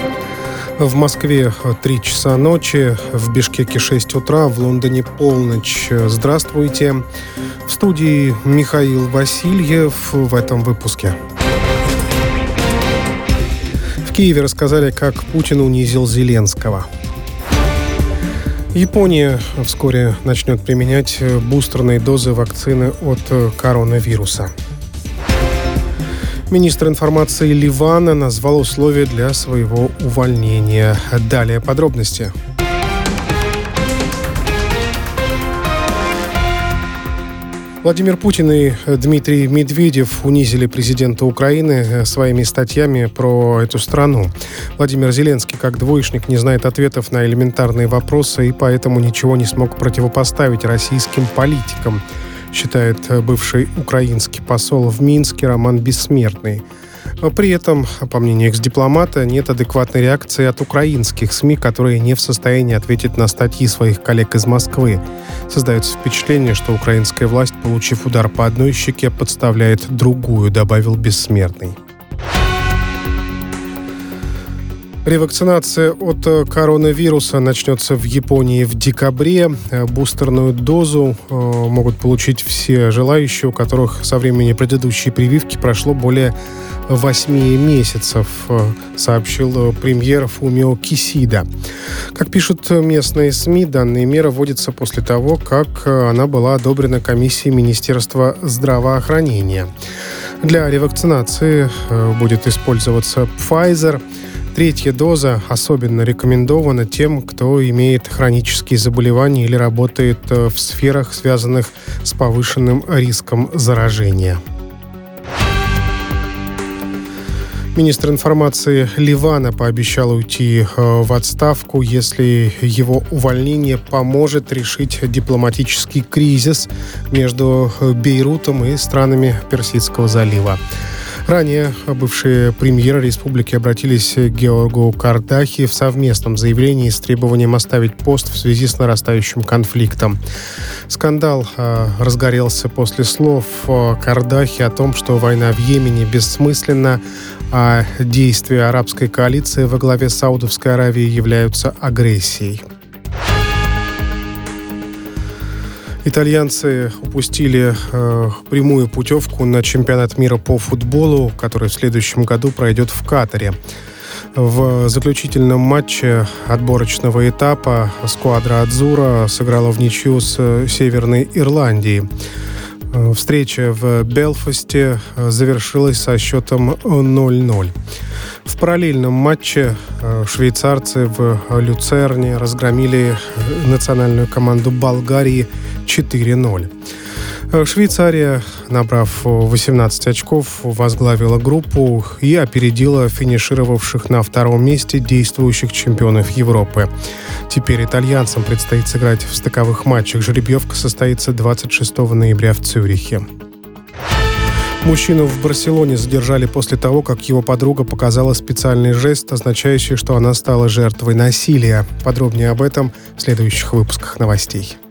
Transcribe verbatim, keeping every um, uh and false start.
В Москве три часа ночи, в Бишкеке шесть утра, в Лондоне полночь. Здравствуйте. В студии Михаил Васильев в этом выпуске. В Киеве рассказали, как Путин унизил Зеленского. Япония вскоре начнет применять бустерные дозы вакцины от коронавируса. Министр информации Ливана назвал условия для своего увольнения. Далее подробности. Владимир Путин и Дмитрий Медведев унизили президента Украины своими статьями про эту страну. Владимир Зеленский, как двоечник, не знает ответов на элементарные вопросы и поэтому ничего не смог противопоставить российским политикам, считает бывший украинский посол в Минске Роман Бессмертный. При этом, по мнению экс-дипломата, нет адекватной реакции от украинских СМИ, которые не в состоянии ответить на статьи своих коллег из Москвы. Создается впечатление, что украинская власть, получив удар по одной щеке, подставляет другую, добавил Бессмертный. Ревакцинация от коронавируса начнется в Японии в декабре. Бустерную дозу могут получить все желающие, у которых со времени предыдущей прививки прошло более восьми месяцев, сообщил премьер Фумио Кисида. Как пишут местные СМИ, данная мера вводится после того, как она была одобрена комиссией Министерства здравоохранения. Для ревакцинации будет использоваться Pfizer. Третья доза особенно рекомендована тем, кто имеет хронические заболевания или работает в сферах, связанных с повышенным риском заражения. Министр информации Ливана пообещал уйти в отставку, если его увольнение поможет решить дипломатический кризис между Бейрутом и странами Персидского залива. Ранее бывшие премьеры республики обратились к Георгу Кардахи в совместном заявлении с требованием оставить пост в связи с нарастающим конфликтом. Скандал э, разгорелся после слов э, Кардахи о том, что война в Йемене бессмысленна, а действия арабской коалиции во главе Саудовской Аравии являются агрессией. Итальянцы упустили э, прямую путевку на чемпионат мира по футболу, который в следующем году пройдет в Катаре. В заключительном матче отборочного этапа сквадра Адзура сыграла в ничью с Северной Ирландией. Встреча в Белфасте завершилась со счетом ноль ноль. В параллельном матче швейцарцы в Люцерне разгромили национальную команду Болгарии четыре ноль. Швейцария, набрав восемнадцать очков, возглавила группу и опередила финишировавших на втором месте действующих чемпионов Европы. Теперь итальянцам предстоит сыграть в стыковых матчах. Жеребьевка состоится двадцать шестого ноября в Цюрихе. Мужчину в Барселоне задержали после того, как его подруга показала специальный жест, означающий, что она стала жертвой насилия. Подробнее об этом в следующих выпусках новостей.